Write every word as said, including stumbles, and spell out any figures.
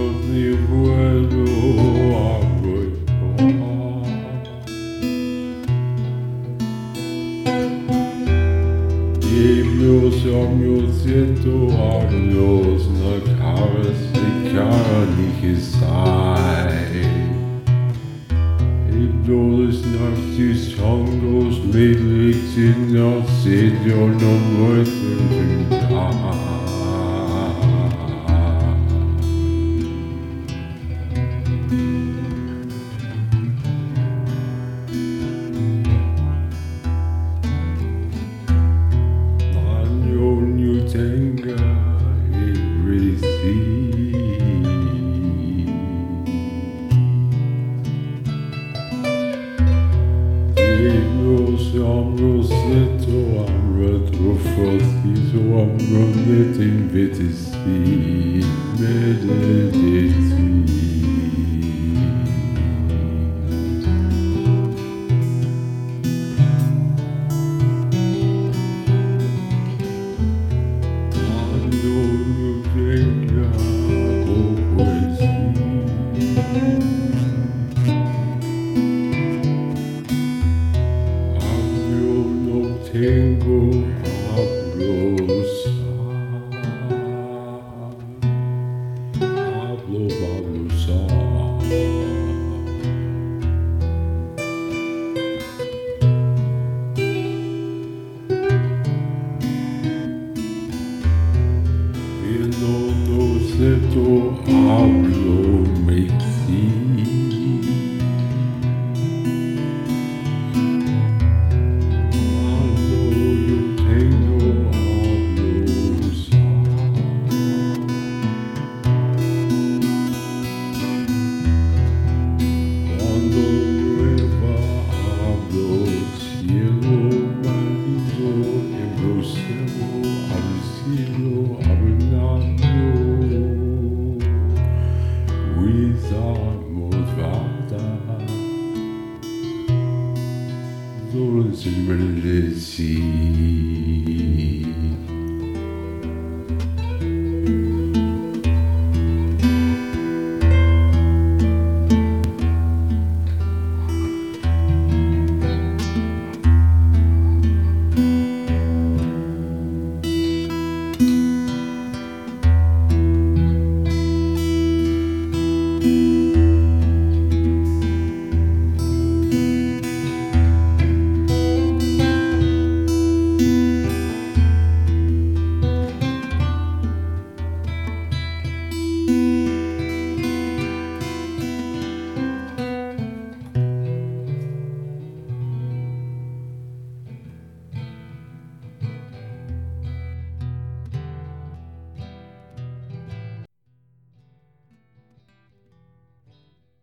ni puedo averiguar. Y meus años siento años na cara se cara nicht sei. I blodes naktis changos medligt in a sedio no möten da. Tenga e resi Io siamo sento amretro frostiso amromete invetisi mededesi Tengo hablos, hablo, hablos, y no, no sé tu hablo, me Sono sempre le sì.